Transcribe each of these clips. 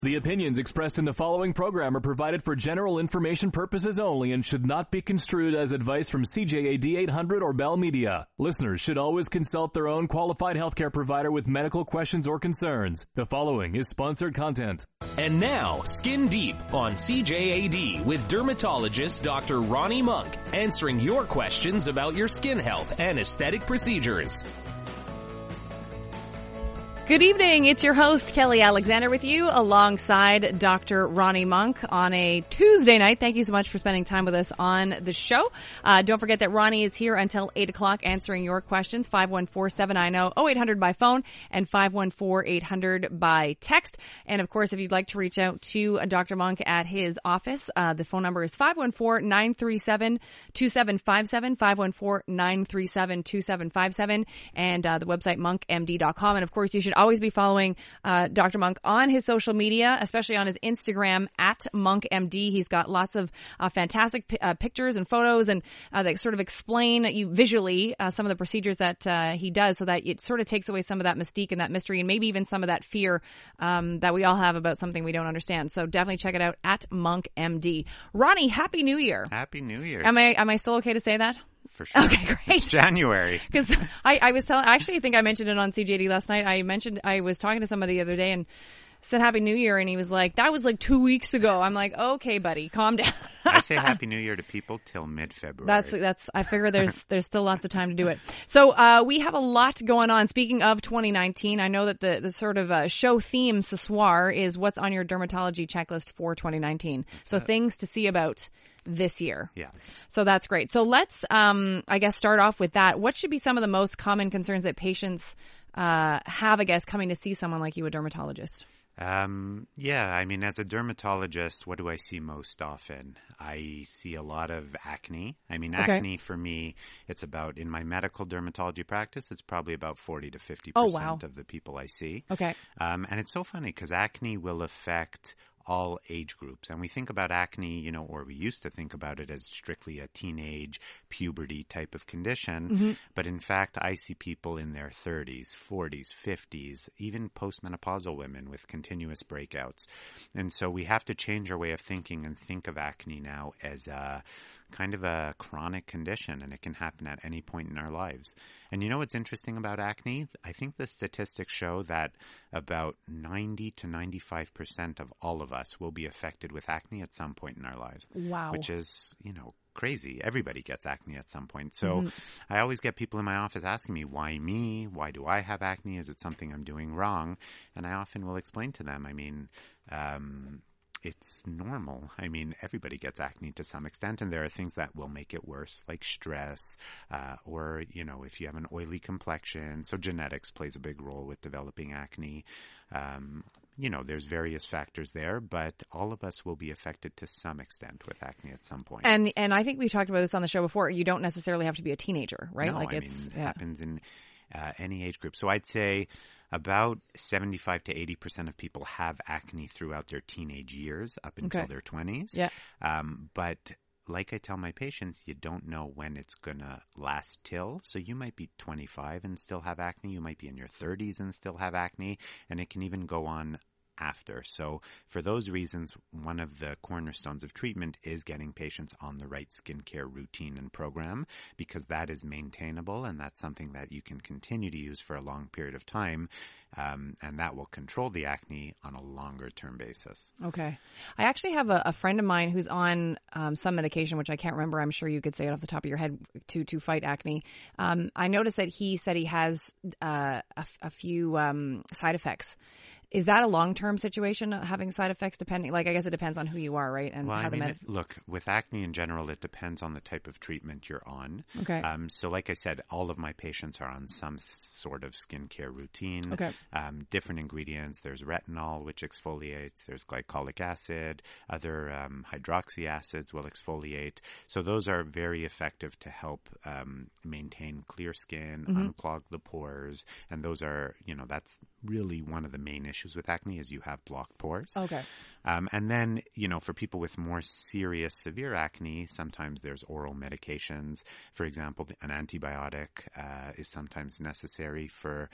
The opinions expressed in the following program are provided for general information purposes only and should not be construed as advice from CJAD 800 or Bell Media. Listeners should always consult their own qualified healthcare provider with medical questions or concerns. The following is sponsored content. And now, Skin Deep on CJAD with dermatologist Dr. Ronnie Monk, answering your questions about your skin health and aesthetic procedures. Good evening. It's your host, Kelly Alexander, with you alongside Dr. Ronnie Monk on a Tuesday night. Thank you so much for spending time with us on the show. Don't forget that Ronnie is here until 8 o'clock answering your questions, 514-790-0800 by phone and 514-800 by text. And, of course, if you'd like to reach out to Dr. Monk at his office, the phone number is 514-937-2757, 514-937-2757, and the website monkmd.com. And, of course, you should always be following Dr. Monk on his social media, especially on his Instagram at MonkMD. He's got lots of fantastic pictures and photos and that sort of explain you visually some of the procedures that he does, so that it sort of takes away some of that mystique and that mystery and maybe even some of that fear that we all have about something we don't understand. So definitely check it out at MonkMD. Ronnie, Happy New Year. Happy New Year. Am I still okay to say that? For sure. Okay, great. It's January. Because I was telling, actually, I think I mentioned it on CJD last night. I was talking to somebody the other day and said Happy New Year, and he was like, that was like 2 weeks ago. I'm like, okay, buddy, calm down. I say Happy New Year to people till mid-February. That's. I figure there's still lots of time to do it. So we have a lot going on. Speaking of 2019, I know that the sort of show theme ce soir is what's on your dermatology checklist for 2019. So things to see about this year. Yeah. So that's great. So let's, I guess, start off with that. What should be some of the most common concerns that patients have, I guess, coming to see someone like you, a dermatologist? Yeah, I mean, as a dermatologist, what do I see most often? I see a lot of acne. I mean, acne for me, it's about, in my medical dermatology practice, it's probably about 40 to 50% of the people I see. Okay. And it's so funny because acne will affect all age groups. And we think about acne, or we used to think about it as strictly a teenage puberty type of condition. Mm-hmm. But in fact, I see people in their 30s, 40s, 50s, even postmenopausal women with continuous breakouts. And so we have to change our way of thinking and think of acne now as a kind of a chronic condition, and it can happen at any point in our lives. And you know what's interesting about acne? I think the statistics show that about 90 to 95% of all of us will be affected with acne at some point in our lives. Wow. Which is, crazy. Everybody gets acne at some point. So I always get people in my office asking me, why me? Why do I have acne? Is it something I'm doing wrong? And I often will explain to them, it's normal. I mean, everybody gets acne to some extent, and there are things that will make it worse, like stress, or, if you have an oily complexion. So genetics plays a big role with developing acne. There's various factors there, but all of us will be affected to some extent with acne at some point. And I think we've talked about this on the show before. You don't necessarily have to be a teenager, right? No, it happens in any age group. So I'd say about 75 to 80% of people have acne throughout their teenage years up until their 20s. Yeah. But like I tell my patients, you don't know when it's going to last till. So you might be 25 and still have acne. You might be in your 30s and still have acne. And it can even go on after. So for those reasons, one of the cornerstones of treatment is getting patients on the right skincare routine and program, because that is maintainable and that's something that you can continue to use for a long period of time. And that will control the acne on a longer term basis. Okay. I actually have a friend of mine who's on some medication, which I can't remember. I'm sure you could say it off the top of your head to fight acne. I noticed that he said he has a few side effects. Is that a long-term situation, having side effects depending? I guess it depends on who you are, right? And look, with acne in general, it depends on the type of treatment you're on. Okay. So like I said, all of my patients are on some sort of skincare routine. Okay. Different ingredients. There's retinol, which exfoliates. There's glycolic acid. Other hydroxy acids will exfoliate. So those are very effective to help maintain clear skin, unclog the pores. And those are, that's really one of the main issues with acne is you have blocked pores. Okay. And then, for people with more serious, severe acne, sometimes there's oral medications. For example, an antibiotic is sometimes necessary for,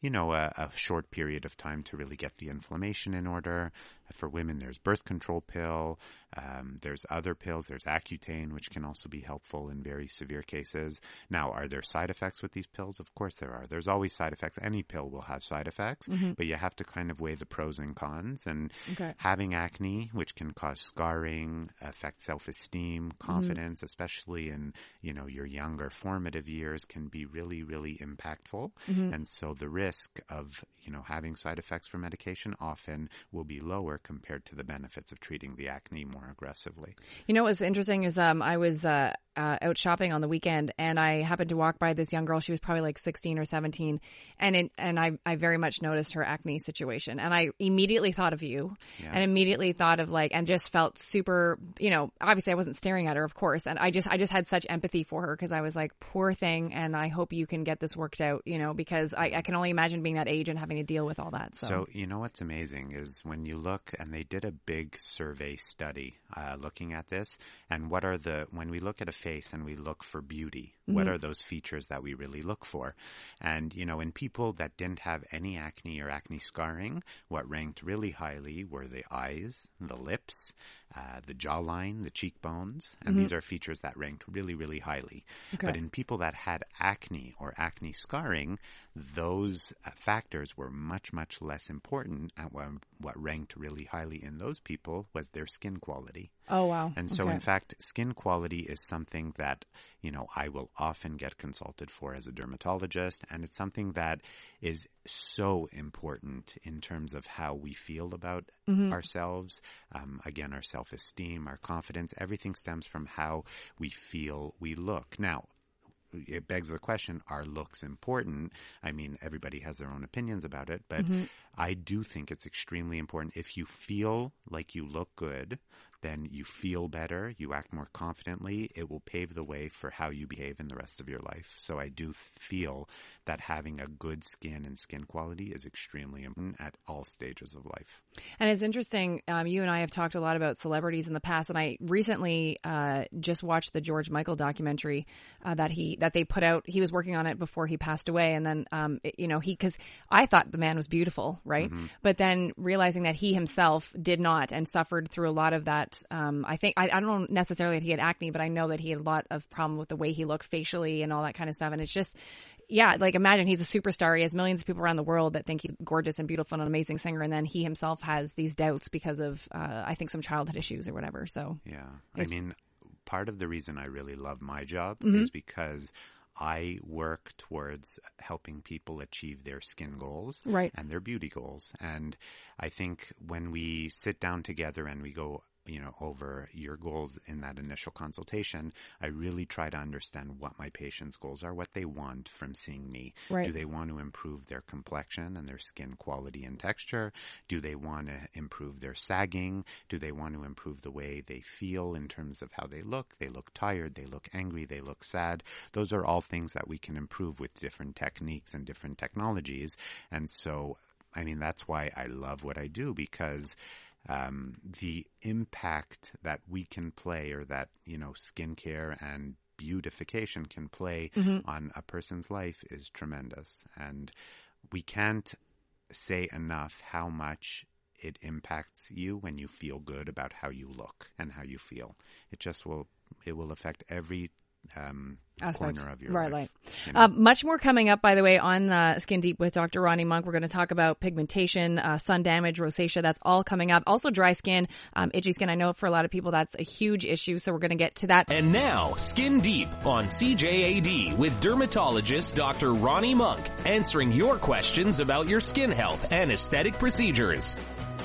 a short period of time to really get the inflammation in order. For women, there's birth control pill. There's other pills. There's Accutane, which can also be helpful in very severe cases. Now, are there side effects with these pills? Of course there are. There's always side effects. Any pill will have side effects, but you have to kind of weigh the pros and cons. And having acne, which can cause scarring, affect self-esteem, confidence, especially in, your younger formative years, can be really, really impactful. And so the risk of, having side effects from medication often will be lower compared to the benefits of treating the acne more aggressively. What's interesting is I was out shopping on the weekend, and I happened to walk by this young girl. She was probably like 16 or 17, and I very much noticed her acne situation, and I immediately thought of you, and immediately thought of and just felt super. Obviously I wasn't staring at her, of course, and I just had such empathy for her because I was like, poor thing, and I hope you can get this worked out, because I can only imagine being that age and having to deal with all that. So what's amazing is when you look, and they did a big survey study looking at this, and when we look at a face and we look for beauty, what are those features that we really look for? And, in people that didn't have any acne or acne scarring, what ranked really highly were the eyes, the lips, the jawline, the cheekbones, and these are features that ranked really, really highly. Okay. But in people that had acne or acne scarring, those factors were much, much less important. And what ranked really highly in those people was their skin quality. Oh, wow. And so, in fact, skin quality is something that, I will often get consulted for as a dermatologist, and it's something that is so important in terms of how we feel about ourselves. Again, our self-esteem, our confidence, everything stems from how we feel we look. Now, it begs the question, are looks important? I mean, everybody has their own opinions about it, but I do think it's extremely important. If you feel like you look good, then you feel better, you act more confidently, it will pave the way for how you behave in the rest of your life. So I do feel that having a good skin and skin quality is extremely important at all stages of life. And it's interesting, you and I have talked a lot about celebrities in the past, and I recently just watched the George Michael documentary that they put out. He was working on it before he passed away, and then because I thought the man was beautiful, right? But then realizing that he himself did not and suffered through a lot of that. I think I don't know necessarily that he had acne, but I know that he had a lot of problem with the way he looked facially and all that kind of stuff. And it's just, imagine he's a superstar. He has millions of people around the world that think he's gorgeous and beautiful and an amazing singer. And then he himself has these doubts because of, I think, some childhood issues or whatever. So, part of the reason I really love my job is because I work towards helping people achieve their skin goals and their beauty goals. And I think when we sit down together and we go over your goals in that initial consultation, I really try to understand what my patients' goals are, what they want from seeing me. Right. Do they want to improve their complexion and their skin quality and texture? Do they want to improve their sagging? Do they want to improve the way they feel in terms of how they look? They look tired, they look angry, they look sad. Those are all things that we can improve with different techniques and different technologies. And so, that's why I love what I do, because the impact that we can play, or that, skincare and beautification can play on a person's life is tremendous. And we can't say enough how much it impacts you when you feel good about how you look and how you feel. It will affect every corner of your life. Much more coming up, by the way, on Skin Deep with Dr. Ronnie Monk. We're going to talk about pigmentation, sun damage, rosacea. That's all coming up. Also dry skin, itchy skin. I know for a lot of people that's a huge issue, so we're going to get to that. And now, Skin Deep on CJAD with dermatologist Dr. Ronnie Monk, answering your questions about your skin health and aesthetic procedures.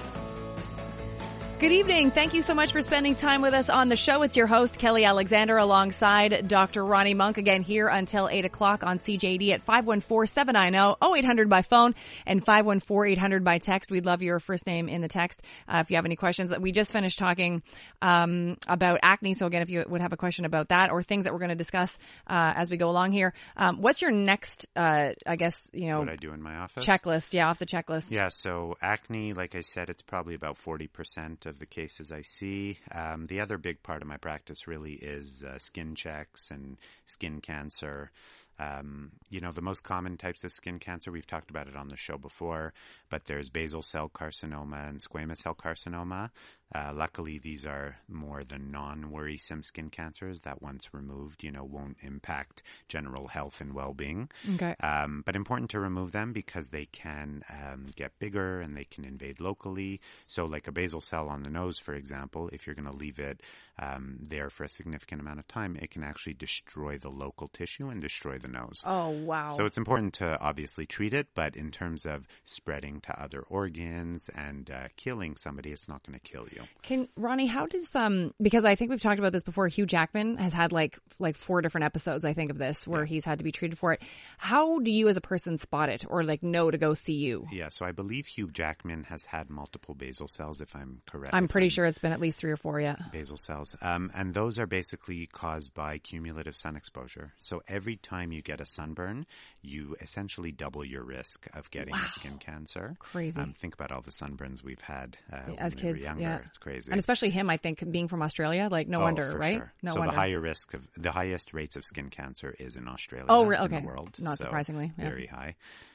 Good evening. Thank you so much for spending time with us on the show. It's your host, Kelly Alexander, alongside Dr. Ronnie Monk, again here until 8 o'clock on CJD at 514-790-0800 by phone and 514-800 by text. We'd love your first name in the text if you have any questions. We just finished talking about acne, so again, if you would have a question about that or things that we're going to discuss as we go along here. What's your next, what I do in my office? Checklist, off the checklist. Yeah, so acne, like I said, it's probably about 40% of the cases I see. The other big part of my practice really is skin checks and skin cancer. The most common types of skin cancer, we've talked about it on the show before, but there's basal cell carcinoma and squamous cell carcinoma. Luckily, these are more the non-worrisome skin cancers that once removed, won't impact general health and well-being. Okay. But important to remove them because they can get bigger and they can invade locally. So like a basal cell on the nose, for example, if you're going to leave it there for a significant amount of time, it can actually destroy the local tissue and destroy the nose. Oh, wow. So it's important to obviously treat it, but in terms of spreading to other organs and killing somebody, it's not going to kill you. Ronnie, how does because I think we've talked about this before, Hugh Jackman has had like 4 different episodes, I think, of this where he's had to be treated for it. How do you as a person spot it or know to go see you? Yeah, so I believe Hugh Jackman has had multiple basal cells, if I'm correct. I'm pretty sure it's been at least 3 or 4, yeah. Basal cells. And those are basically caused by cumulative sun exposure. So every time you get a sunburn, you essentially double your risk of getting a skin cancer. Crazy. Think about all the sunburns we've had as when kids. we were younger. Yeah. It's crazy. And especially him, I think, being from Australia, no wonder, for right? Sure. No so wonder. the highest rates of skin cancer is in Australia okay. in the world. Not surprisingly. Yeah. Very high.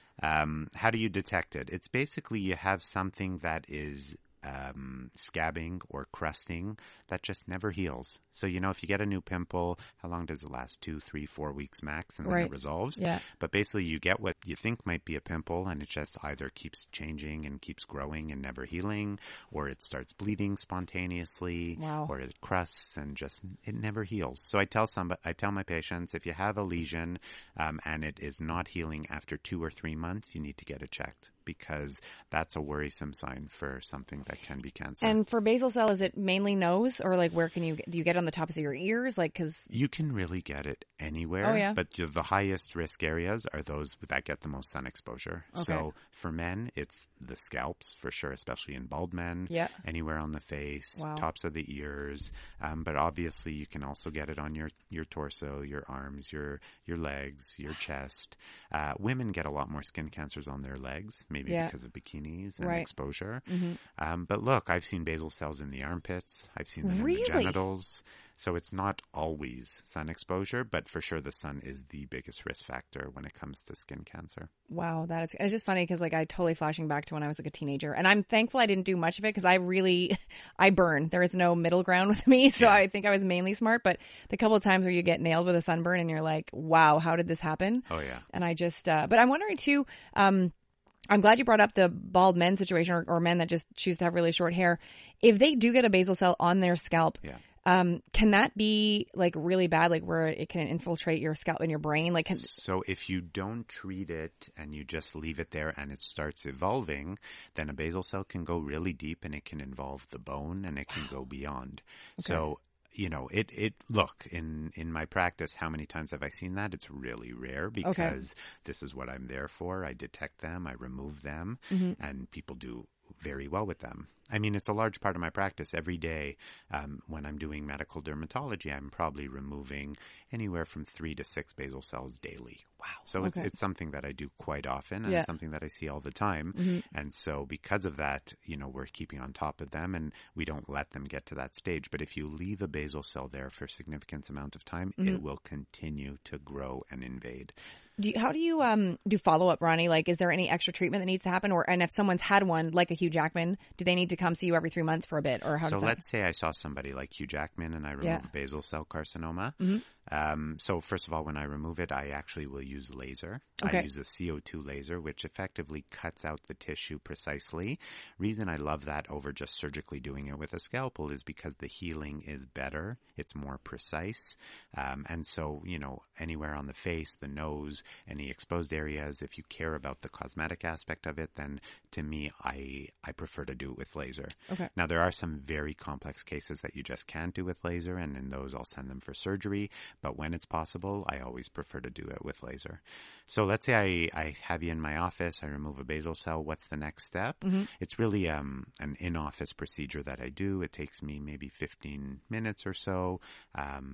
How do you detect it? It's basically you have something that is scabbing or crusting that just never heals. So, if you get a new pimple, how long does it last? 2, 3, 4 weeks max, and then it resolves. Yeah. But basically you get what you think might be a pimple, and it just either keeps changing and keeps growing and never healing, or it starts bleeding spontaneously, or it crusts and it never heals. So I tell my patients, if you have a lesion and it is not healing after 2 or 3 months, you need to get it checked, because that's a worrisome sign for something that can be cancer. And for basal cell, is it mainly nose, or where do you get it on the tops of your ears? Because you can really get it anywhere. Oh, yeah. But the highest risk areas are those that get the most sun exposure. Okay. So for men, it's the scalps for sure, especially in bald men. Yeah. Anywhere on the face, tops of the ears. But obviously, you can also get it on your torso, your arms, your legs, your chest. Women get a lot more skin cancers on their legs, maybe because of bikinis and exposure. Mm-hmm. But look, I've seen basal cells in the armpits. I've seen them in the genitals. So it's not always sun exposure, but for sure the sun is the biggest risk factor when it comes to skin cancer. Wow, it's just funny because I totally flashing back to when I was a teenager, and I'm thankful I didn't do much of it because I burn. There is no middle ground with me, so I think I was mainly smart. But the couple of times where you get nailed with a sunburn and you're like, wow, how did this happen? Oh yeah. And I just, but I'm wondering too. I'm glad you brought up the bald men situation or men that just choose to have really short hair. If they do get a basal cell on their scalp, can that be really bad, where it can infiltrate your scalp and your brain? So if you don't treat it and you just leave it there and it starts evolving, then a basal cell can go really deep and it can involve the bone and it can go beyond. Okay. So look, in my practice, how many times have I seen that? It's really rare because this is what I'm there for. I detect them, I remove them, and people do very well with them. I mean, it's a large part of my practice. Every day when I'm doing medical dermatology, I'm probably removing anywhere from 3 to 6 basal cells daily. Wow. So it's something that I do quite often, and it's something that I see all the time. And so because of that, we're keeping on top of them, and we don't let them get to that stage. But if you leave a basal cell there for a significant amount of time, it will continue to grow and invade. How do you do follow-up, Ronnie? Is there any extra treatment that needs to happen? And if someone's had one, like a Hugh Jackman, do they need to come see you every 3 months for a bit? Or how? Let's say I saw somebody like Hugh Jackman and I removed basal cell carcinoma. So first of all, when I remove it, I actually will use laser. Okay. I use a CO2 laser, which effectively cuts out the tissue precisely. Reason I love that over just surgically doing it with a scalpel is because the healing is better. It's more precise. And so, anywhere on the face, the nose, any exposed areas, if you care about the cosmetic aspect of it, then to me, I prefer to do it with laser. Okay. Now, there are some very complex cases that you just can't do with laser, and in those I'll send them for surgery. But when it's possible, I always prefer to do it with laser. So let's say I have you in my office, I remove a basal cell. What's the next step? It's really an in-office procedure that I do. It takes me maybe 15 minutes or so.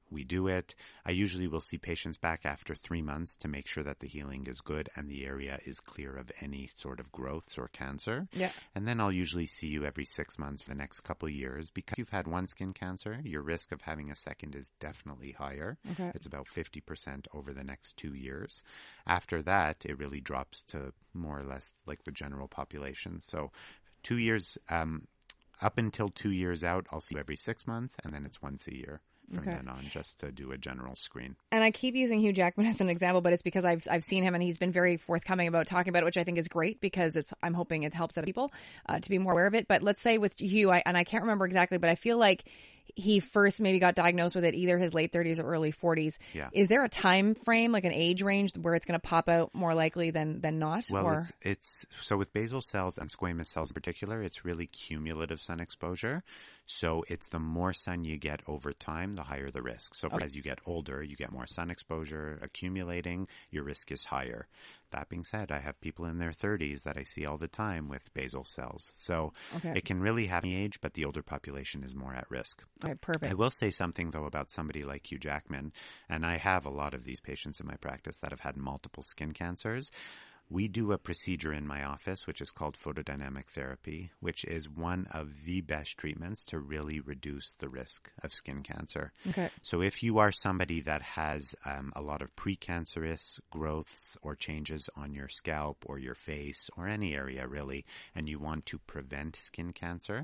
we do it. I usually will see patients back after 3 months to make sure that the healing is good and the area is clear of any sort of growths or cancer. Yeah. And then I'll usually see you every 6 months for the next couple of years. Because you've had one skin cancer, your risk of having a second is definitely higher. Okay. It's about 50% over the next 2 years. After that, it really drops to more or less like the general population. So 2 years, up until 2 years out, I'll see you every 6 months, and then it's once a year from then on, just to do a general screen. And I keep using Hugh Jackman as an example, but it's because I've seen him and he's been very forthcoming about talking about it, which I think is great because I'm hoping it helps other people to be more aware of it. But let's say with Hugh, and I can't remember exactly, but I feel like he first maybe got diagnosed with it either his late 30s or early 40s. Yeah. Is there a time frame, like an age range, where it's going to pop out more likely than not? Well, it's so with basal cells and squamous cells in particular, it's really cumulative sun exposure. So it's the more sun you get over time, the higher the risk. So as you get older, you get more sun exposure accumulating, your risk is higher. That being said, I have people in their 30s that I see all the time with basal cells. So it can really have any age, but the older population is more at risk. Okay, perfect. I will say something, though, about somebody like Hugh Jackman, and I have a lot of these patients in my practice that have had multiple skin cancers. We do a procedure in my office, which is called photodynamic therapy, which is one of the best treatments to really reduce the risk of skin cancer. Okay. So if you are somebody that has a lot of precancerous growths or changes on your scalp or your face or any area really, and you want to prevent skin cancer,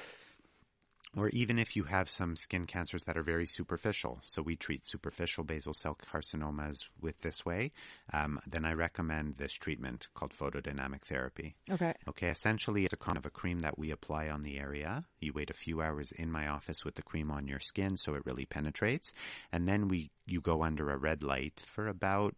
or even if you have some skin cancers that are very superficial, so we treat superficial basal cell carcinomas with this way, then I recommend this treatment called photodynamic therapy. Okay. Okay, essentially it's a kind of a cream that we apply on the area. You wait a few hours in my office with the cream on your skin so it really penetrates, and then you go under a red light for about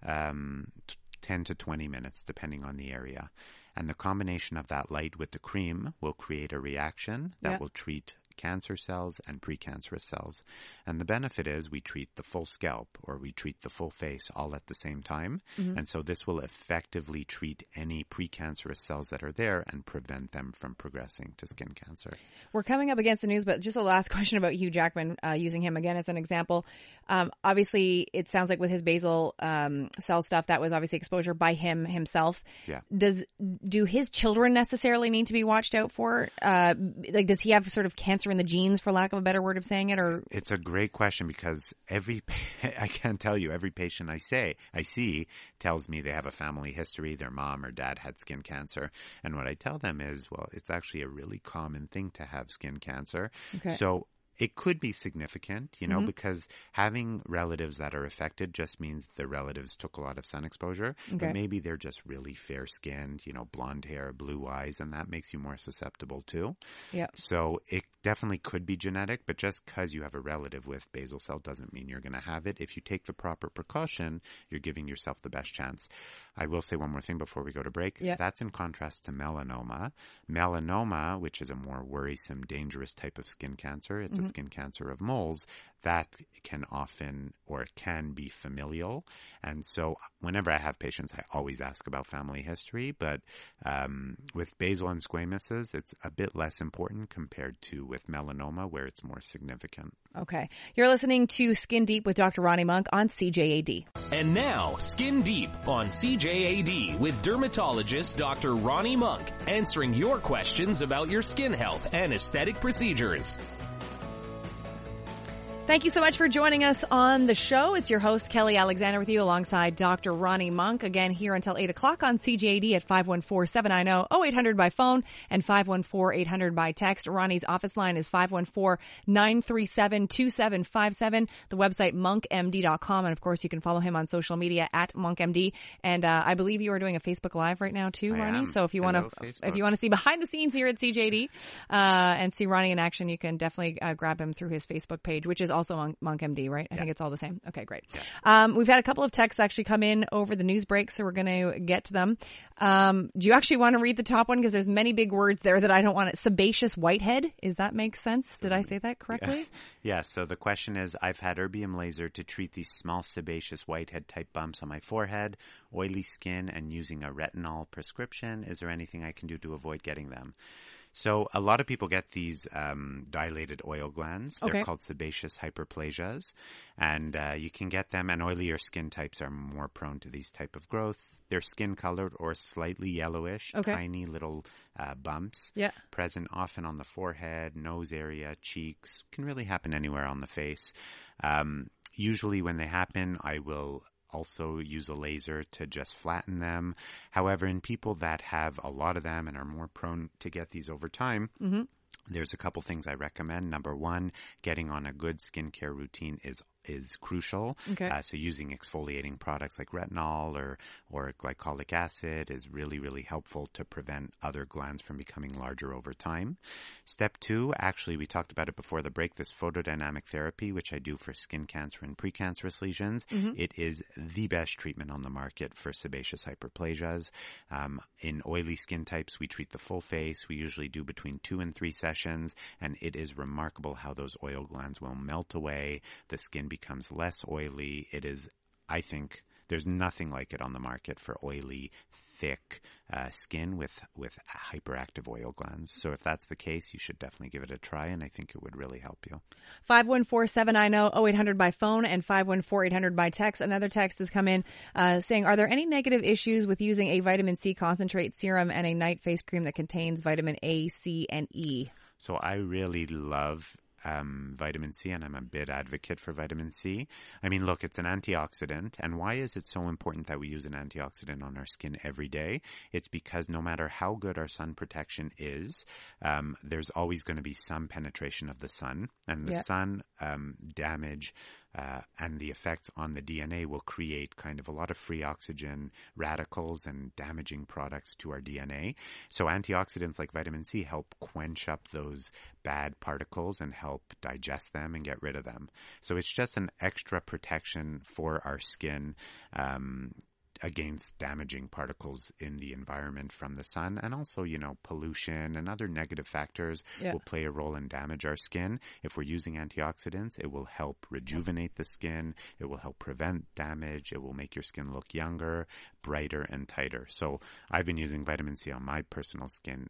10 to 20 minutes depending on the area. And the combination of that light with the cream will create a reaction that will treat cancer cells and precancerous cells. And the benefit is we treat the full scalp or we treat the full face all at the same time. Mm-hmm. And so this will effectively treat any precancerous cells that are there and prevent them from progressing to skin cancer. We're coming up against the news, but just a last question about Hugh Jackman, using him again as an example. Obviously, it sounds like with his basal cell stuff, that was obviously exposure by himself. Yeah. Do his children necessarily need to be watched out for? Does he have sort of cancer in the genes, for lack of a better word of saying it? Or it's a great question because I can't tell you, every patient I see tells me they have a family history. Their mom or dad had skin cancer. And what I tell them is, well, it's actually a really common thing to have skin cancer. Okay. So it could be significant, because having relatives that are affected just means the relatives took a lot of sun exposure. Okay. But maybe they're just really fair-skinned, blonde hair, blue eyes, and that makes you more susceptible too. Yeah. So it definitely could be genetic, but just because you have a relative with basal cell doesn't mean you're going to have it. If you take the proper precaution, you're giving yourself the best chance. I will say one more thing before we go to break. Yeah. That's in contrast to melanoma. Melanoma, which is a more worrisome, dangerous type of skin cancer, it's a skin cancer of moles, that can often or can be familial. And so whenever I have patients, I always ask about family history. But with basal and squamouses, it's a bit less important compared to with melanoma, where it's more significant. Okay. You're listening to Skin Deep with Dr. Ronnie Monk on CJAD. And now, Skin Deep on CJAD with dermatologist Dr. Ronnie Monk, answering your questions about your skin health and aesthetic procedures. Thank you so much for joining us on the show. It's your host, Kelly Alexander, with you alongside Dr. Ronnie Monk. Again, here until 8 o'clock on CJAD at 514-790-0800 by phone and 514-800 by text. Ronnie's office line is 514-937-2757. The website, monkmd.com. And, of course, you can follow him on social media at monkmd. And I believe you are doing a Facebook Live right now, too, Ronnie. So if you want to see behind the scenes here at CJAD and see Ronnie in action, you can definitely grab him through his Facebook page, which is also on MonkMD, right? I think it's all the same. Okay, great. Yeah. We've had a couple of texts actually come in over the news break, so we're going to get to them. Do you actually want to read the top one? Because there's many big words there that I don't want to. Sebaceous whitehead. Does that make sense? Did I say that correctly? Yeah. So the question is, I've had erbium laser to treat these small sebaceous whitehead type bumps on my forehead, oily skin, and using a retinol prescription. Is there anything I can do to avoid getting them? So a lot of people get these dilated oil glands. They're Okay. called sebaceous hyperplasias, and you can get them. And oilier skin types are more prone to these type of growths. They're skin colored or slightly yellowish, Okay. tiny little bumps, Yeah. present often on the forehead, nose area, cheeks. Can really happen anywhere on the face. Usually, when they happen, I will also use a laser to just flatten them. However, in people that have a lot of them and are more prone to get these over time, there's a couple things I recommend. Number one, getting on a good skincare routine is crucial. Okay. So using exfoliating products like retinol or glycolic acid is really, really helpful to prevent other glands from becoming larger over time. Step two, actually, we talked about it before the break, this photodynamic therapy, which I do for skin cancer and precancerous lesions. It is the best treatment on the market for sebaceous hyperplasias. In oily skin types, we treat the full face. We usually do between 2 and 3 sessions, and it is remarkable how those oil glands will melt away. The skin becomes less oily. It is, I think, there's nothing like it on the market for oily, thick skin with hyperactive oil glands. So if that's the case, you should definitely give it a try, and I think it would really help you. 514-790-0800 by phone and 514-800 by text. Another text has come in saying, are there any negative issues with using a vitamin C concentrate serum and a night face cream that contains vitamin A, C, and E? So I really love vitamin C, and I'm a big advocate for vitamin C. I mean, look, it's an antioxidant. And why is it so important that we use an antioxidant on our skin every day? It's because no matter how good our sun protection is, there's always going to be some penetration of the sun. And the sun damage and the effects on the DNA will create kind of a lot of free oxygen radicals and damaging products to our DNA. So antioxidants like vitamin C help quench up those bad particles and help digest them and get rid of them. So it's just an extra protection for our skin against damaging particles in the environment from the sun. And also, pollution and other negative factors will play a role in damage our skin. If we're using antioxidants, it will help rejuvenate the skin. It will help prevent damage. It will make your skin look younger, brighter, and tighter. So I've been using vitamin C on my personal skin,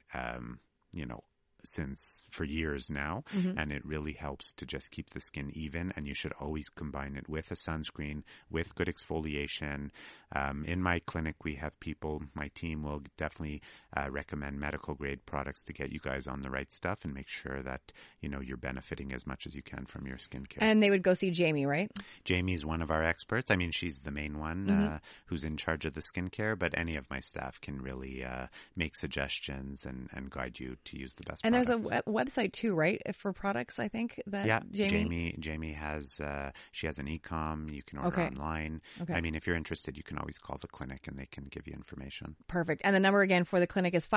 since for years now, and it really helps to just keep the skin even, and you should always combine it with a sunscreen, with good exfoliation. In my clinic, we have people, my team will definitely recommend medical grade products to get you guys on the right stuff and make sure that, you're benefiting as much as you can from your skincare. And they would go see Jamie, right? Jamie's one of our experts. I mean, she's the main one who's in charge of the skincare, but any of my staff can really make suggestions and guide you to use the best And products. there's a website too, right, for products, I think, that Jamie has, she has an e-com. You can order online. Okay. I mean, if you're interested, you can always call the clinic and they can give you information. Perfect. And the number again for the clinic is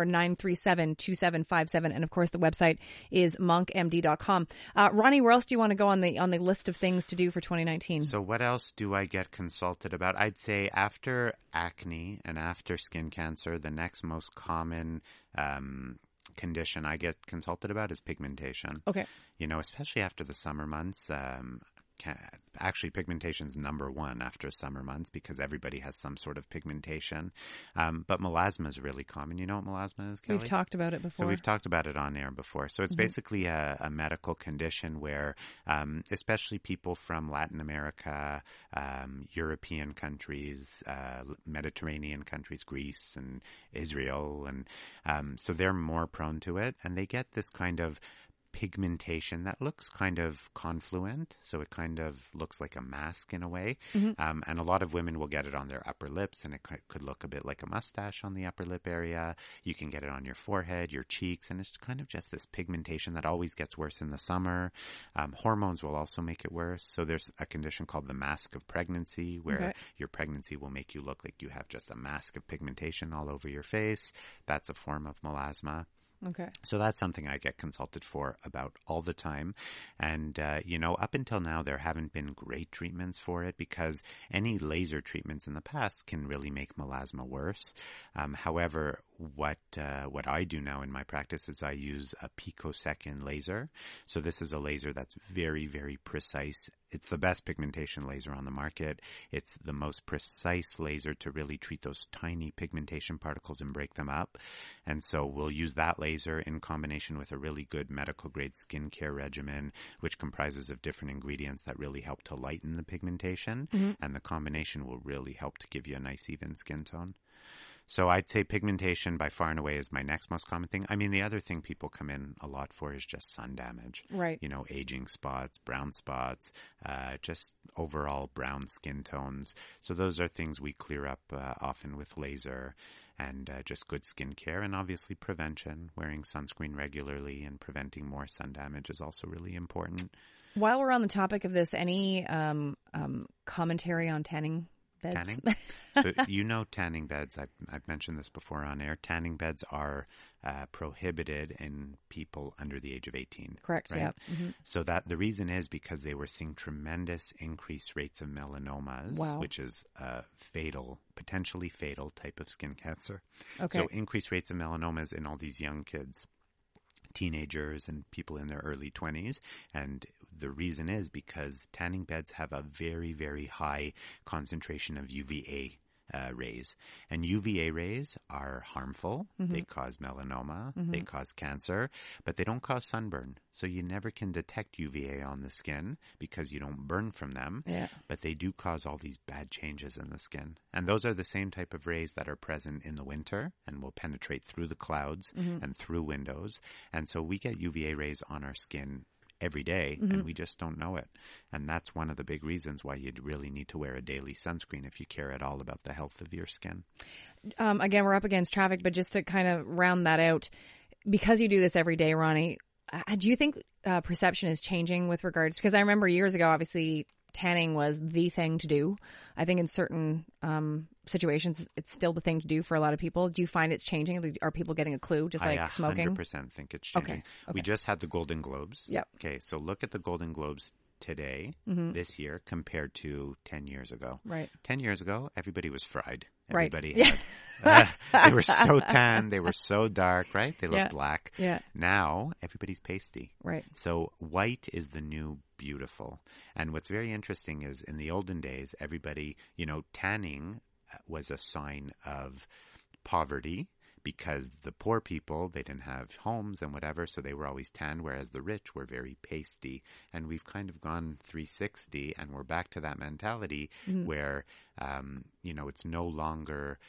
514-937-2757. And of course, the website is monkmd.com. Ronnie, where else do you want to go on the list of things to do for 2019? So what else do I get consulted about? I'd say after acne and after skin cancer, the next most common condition I get consulted about is pigmentation. Okay. Especially after the summer months. Actually, pigmentation is number one after summer months because everybody has some sort of pigmentation. But melasma is really common. You know what melasma is, Kelly? We've talked about it before. So we've talked about it on air before. So it's basically a medical condition where especially people from Latin America, European countries, Mediterranean countries, Greece and Israel, and so they're more prone to it. And they get this kind of pigmentation that looks kind of confluent, so it kind of looks like a mask in a way. And a lot of women will get it on their upper lips, and it could look a bit like a mustache on the upper lip area. You can get it on your forehead, your cheeks, and it's kind of just this pigmentation that always gets worse in the summer. Hormones will also make it worse. So there's a condition called the mask of pregnancy, where your pregnancy will make you look like you have just a mask of pigmentation all over your face. That's a form of melasma. Okay. So that's something I get consulted for about all the time. And, up until now, there haven't been great treatments for it because any laser treatments in the past can really make melasma worse. However, what I do now in my practice is I use a picosecond laser. So this is a laser that's very, very precise. It's the best pigmentation laser on the market. It's the most precise laser to really treat those tiny pigmentation particles and break them up. And so we'll use that laser in combination with a really good medical grade skincare regimen, which comprises of different ingredients that really help to lighten the pigmentation. And the combination will really help to give you a nice even skin tone. So I'd say pigmentation by far and away is my next most common thing. I mean, the other thing people come in a lot for is just sun damage. Right. You know, aging spots, brown spots, just overall brown skin tones. So those are things we clear up often with laser and just good skincare, and obviously prevention. Wearing sunscreen regularly and preventing more sun damage is also really important. While we're on the topic of this, any commentary on tanning beds? Tanning? So you know tanning beds, I've mentioned this before on air, tanning beds are prohibited in people under the age of 18. Correct, right? yeah. Mm-hmm. So that the reason is because they were seeing tremendous increased rates of melanomas, Wow. which is a fatal, potentially fatal type of skin cancer. Okay. So increased rates of melanomas in all these young kids, teenagers and people in their early 20s. And the reason is because tanning beds have a very, very high concentration of UVA rays. And UVA rays are harmful. Mm-hmm. They cause melanoma. They cause cancer, but they don't cause sunburn. So you never can detect UVA on the skin because you don't burn from them. Yeah. But they do cause all these bad changes in the skin. And those are the same type of rays that are present in the winter and will penetrate through the clouds and through windows. And so we get UVA rays on our skin every day, and we just don't know it. And that's one of the big reasons why you'd really need to wear a daily sunscreen if you care at all about the health of your skin. Again, we're up against traffic, but just to kind of round that out, because you do this every day, Ronnie, do you think perception is changing with regards, because I remember years ago, obviously, tanning was the thing to do. I think in certain situations, it's still the thing to do for a lot of people. Do you find it's changing? Are people getting a clue, just like smoking? I 100% think it's changing. Okay. We just had the Golden Globes. Yep. Okay, so look at the Golden Globes today, this year, compared to 10 years ago. Right. 10 years ago, everybody was fried. Right. Everybody had, they were so tan, they were so dark, right? They looked black. Yeah. Now, everybody's pasty. Right. So white is the new beautiful. And what's very interesting is in the olden days, everybody, tanning was a sign of poverty, because the poor people, they didn't have homes and whatever, so they were always tan, whereas the rich were very pasty. And we've kind of gone 360, and we're back to that mentality where, it's no longer...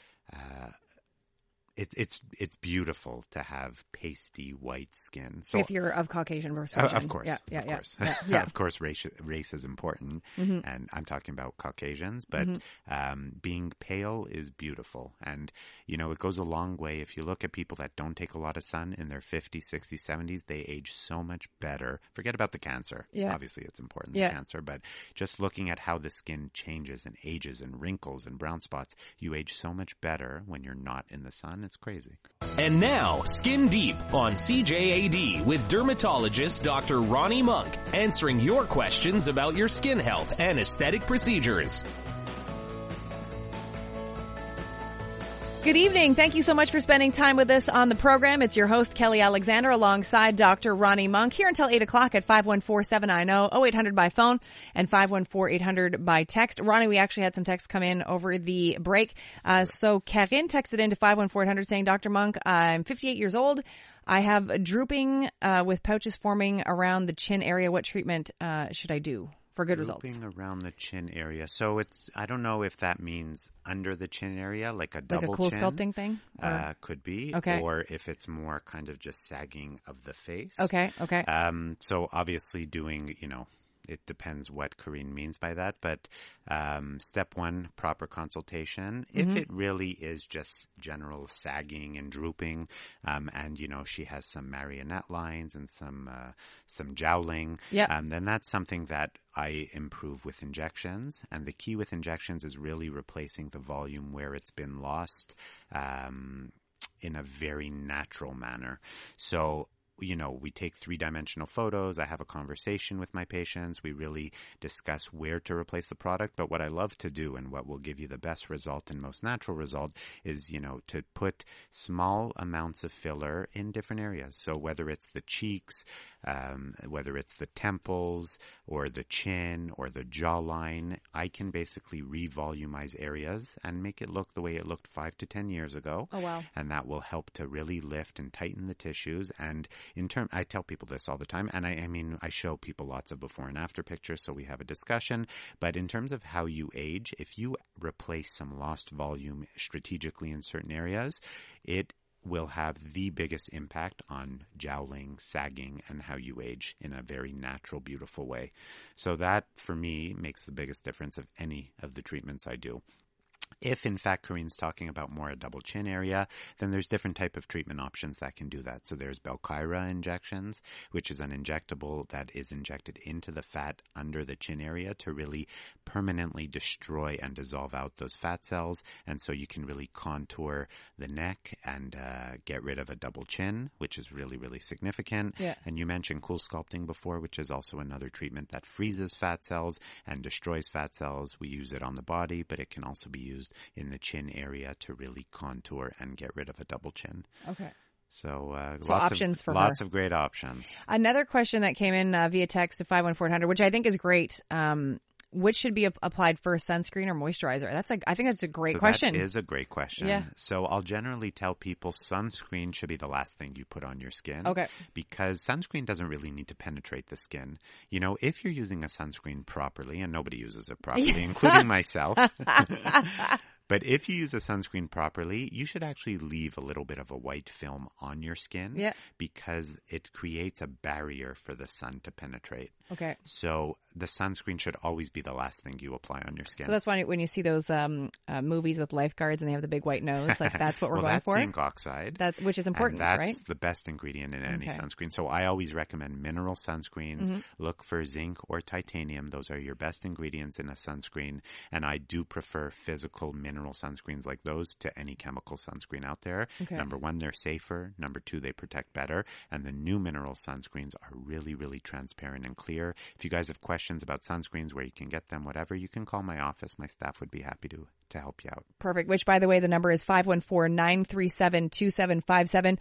It's beautiful to have pasty white skin. So if you're of Caucasian persuasion. Of course. Yeah. Of course, race is important, and I'm talking about Caucasians, but being pale is beautiful. And, it goes a long way. If you look at people that don't take a lot of sun in their 50s, 60s, 70s, they age so much better. Forget about the cancer. Yeah. Obviously, it's important, the cancer, but just looking at how the skin changes and ages and wrinkles and brown spots, you age so much better when you're not in the sun. It's crazy. And now, Skin Deep on CJAD with dermatologist Dr. Ronnie Monk, answering your questions about your skin health and aesthetic procedures. Good evening. Thank you so much for spending time with us on the program. It's your host, Kelly Alexander, alongside Dr. Ronnie Monk, here until 8 o'clock at 514-790-0800 by phone and 514-800 by text. Ronnie, we actually had some texts come in over the break. So Karin texted into 514-800 saying, Dr. Monk, I'm 58 years old. I have drooping with pouches forming around the chin area. What treatment should I do for good results? Drooping around the chin area. So I don't know if that means under the chin area, like a double chin. Like a cool chin. sculpting thing? Could be. Okay. Or if it's more kind of just sagging of the face. Okay. So obviously doing, it depends what Karine means by that. But step one, proper consultation. If it really is just general sagging and drooping, and, she has some marionette lines and some jowling, then that's something that I improve with injections. And the key with injections is really replacing the volume where it's been lost in a very natural manner. So we take 3-dimensional photos. I have a conversation with my patients. We really discuss where to replace the product. But what I love to do and what will give you the best result and most natural result is, to put small amounts of filler in different areas. So whether it's the cheeks, whether it's the temples or the chin or the jawline, I can basically revolumize areas and make it look the way it looked 5 to 10 years ago. Oh, wow. And that will help to really lift and tighten the tissues. And I tell people this all the time, and I show people lots of before and after pictures, so we have a discussion. But in terms of how you age, if you replace some lost volume strategically in certain areas, it will have the biggest impact on jowling, sagging, and how you age in a very natural, beautiful way. So that, for me, makes the biggest difference of any of the treatments I do. If, in fact, Corinne's talking about more a double chin area, then there's different type of treatment options that can do that. So there's Belkyra injections, which is an injectable that is injected into the fat under the chin area to really permanently destroy and dissolve out those fat cells. And so you can really contour the neck and get rid of a double chin, which is really, really significant. Yeah. And you mentioned cool sculpting before, which is also another treatment that freezes fat cells and destroys fat cells. We use it on the body, but it can also be used in the chin area to really contour and get rid of a double chin. Okay. So, lots of great options. Another question that came in via text to 51400, which I think is great. Which should be applied first, sunscreen or moisturizer? I think that's a great question. That is a great question. Yeah. So I'll generally tell people sunscreen should be the last thing you put on your skin. Okay. Because sunscreen doesn't really need to penetrate the skin. If you're using a sunscreen properly, and nobody uses it properly, including myself. But if you use a sunscreen properly, you should actually leave a little bit of a white film on your skin because it creates a barrier for the sun to penetrate. Okay. So the sunscreen should always be the last thing you apply on your skin. So that's why when you see those movies with lifeguards and they have the big white nose, that's what we're going for? That's zinc oxide. Which is important, and that's right? the best ingredient in any sunscreen. So I always recommend mineral sunscreens. Mm-hmm. Look for zinc or titanium. Those are your best ingredients in a sunscreen. And I do prefer physical mineral sunscreens like those to any chemical sunscreen out there. Okay. Number one, they're safer. Number two, they protect better. And the new mineral sunscreens are really, really transparent and clear. If you guys have questions about sunscreens, where you can get them, whatever, you can call my office. My staff would be happy to help you out. Perfect. Which, by the way, the number is 514-937-2757,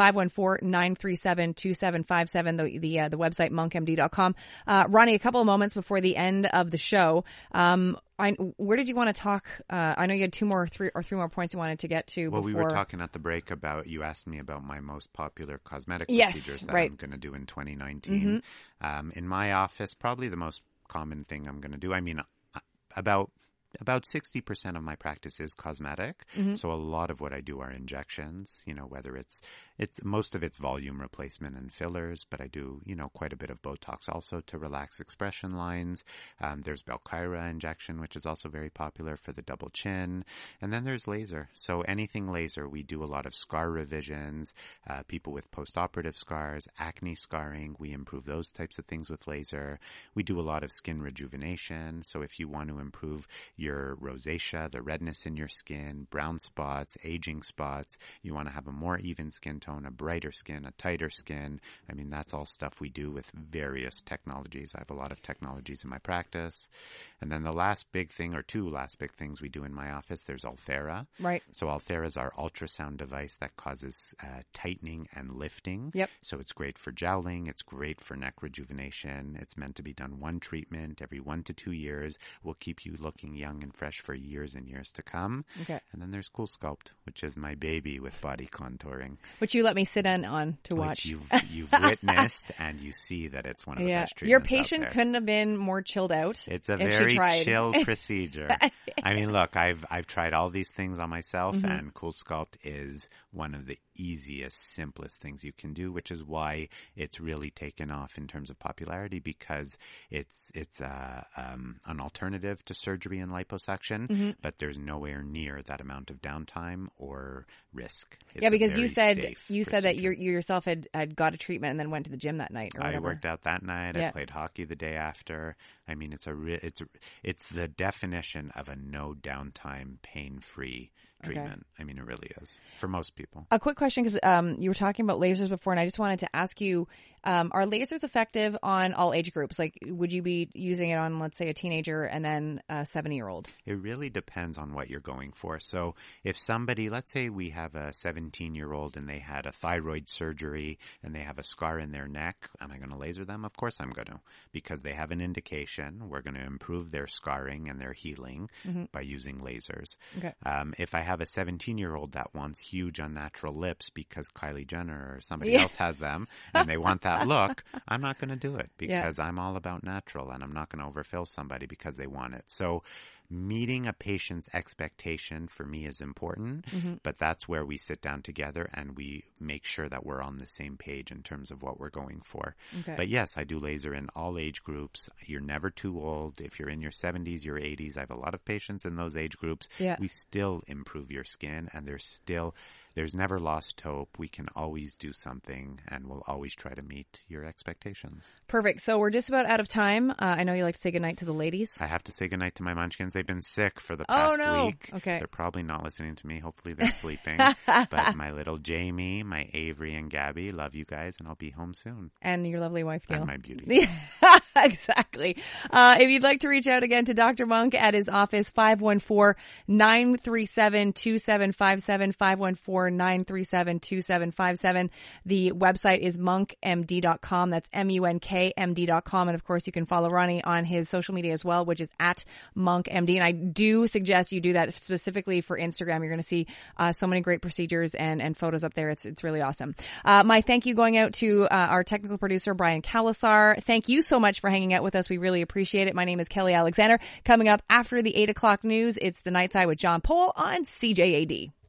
514-937-2757, the website monkmd.com. Ronnie, a couple of moments before the end of the show, where did you want to talk? I know you had three more points you wanted to get to. Well, we were talking at the break you asked me about my most popular cosmetic procedures that I'm going to do in 2019. Mm-hmm. In my office, probably the most common thing I'm going to do, about 60% of my practice is cosmetic. Mm-hmm. So a lot of what I do are injections, whether it's most of it's volume replacement and fillers, but I do, quite a bit of Botox also to relax expression lines. There's Belkyra injection, which is also very popular for the double chin. And then there's laser. So anything laser, we do a lot of scar revisions, people with post-operative scars, acne scarring. We improve those types of things with laser. We do a lot of skin rejuvenation. So if you want to improve your rosacea, the redness in your skin, brown spots, aging spots, you want to have a more even skin tone, a brighter skin, a tighter skin. That's all stuff we do with various technologies. I have a lot of technologies in my practice. And then the last big thing, or two last big things we do in my office, there's Althera. Right. So Althera is our ultrasound device that causes tightening and lifting. Yep. So it's great for jowling. It's great for neck rejuvenation. It's meant to be done one treatment every 1 to 2 years. Will keep you looking young and fresh for years and years to come. Okay. And then there's Cool Sculpt, which is my baby with body contouring. Which you let me sit in on to watch. You've witnessed, and you see that it's one of the best treatments Your patient out there. Couldn't have been more chilled out. It's a very chill procedure. Look, I've tried all these things on myself, mm-hmm. and Cool Sculpt is one of the easiest, simplest things you can do, which is why it's really taken off in terms of popularity, because it's an alternative to surgery and liposuction, mm-hmm. but there's nowhere near that amount of downtime or risk. It's because you said that you yourself had got a treatment and then went to the gym that night. Or whatever. I worked out that night. I played hockey the day after. It's the definition of a no downtime, pain-free treatment. I mean, it really is for most people. A quick question, because you were talking about lasers before, and I just wanted to ask you, are lasers effective on all age groups? Like, would you be using it on, let's say, a teenager and then a 70-year-old? It really depends on what you're going for. So if somebody, let's say we have a 17-year-old and they had a thyroid surgery and they have a scar in their neck, am I going to laser them? Of course I'm going to, because they have an indication. We're going to improve their scarring and their healing by using lasers. Okay. If I have a 17-year-old that wants huge unnatural lips because Kylie Jenner or somebody else has them and they want that look, I'm not going to do it because I'm all about natural, and I'm not going to overfill somebody because they want it. So meeting a patient's expectation for me is important, but that's where we sit down together and we make sure that we're on the same page in terms of what we're going for. Okay. But yes, I do laser in all age groups. You're never too old. If you're in your 70s, your 80s, I have a lot of patients in those age groups. Yeah. We still improve your skin, and there's never lost hope. We can always do something, and we'll always try to meet your expectations. Perfect. So we're just about out of time. I know you like to say goodnight to the ladies. I have to say goodnight to my munchkins. They've been sick for the past week. Okay. They're probably not listening to me. Hopefully they're sleeping. But my little Jamie, my Avery, and Gabby, love you guys, and I'll be home soon. And your lovely wife, Gail. And my beauty. Exactly. If you'd like to reach out again to Dr. Monk at his office, 514-937-2757, 514-937-2757. The website is monkmd.com. That's MUNKMD.com. And of course, you can follow Ronnie on his social media as well, which is at monkmd. And I do suggest you do that specifically for Instagram. You're going to see so many great procedures and photos up there. It's really awesome. My thank you going out to our technical producer, Brian Calasar. Thank you so much for hanging out with us. We really appreciate it. My name is Kelly Alexander. Coming up after the 8 o'clock news, it's The Night Side with John Pohl on CJAD.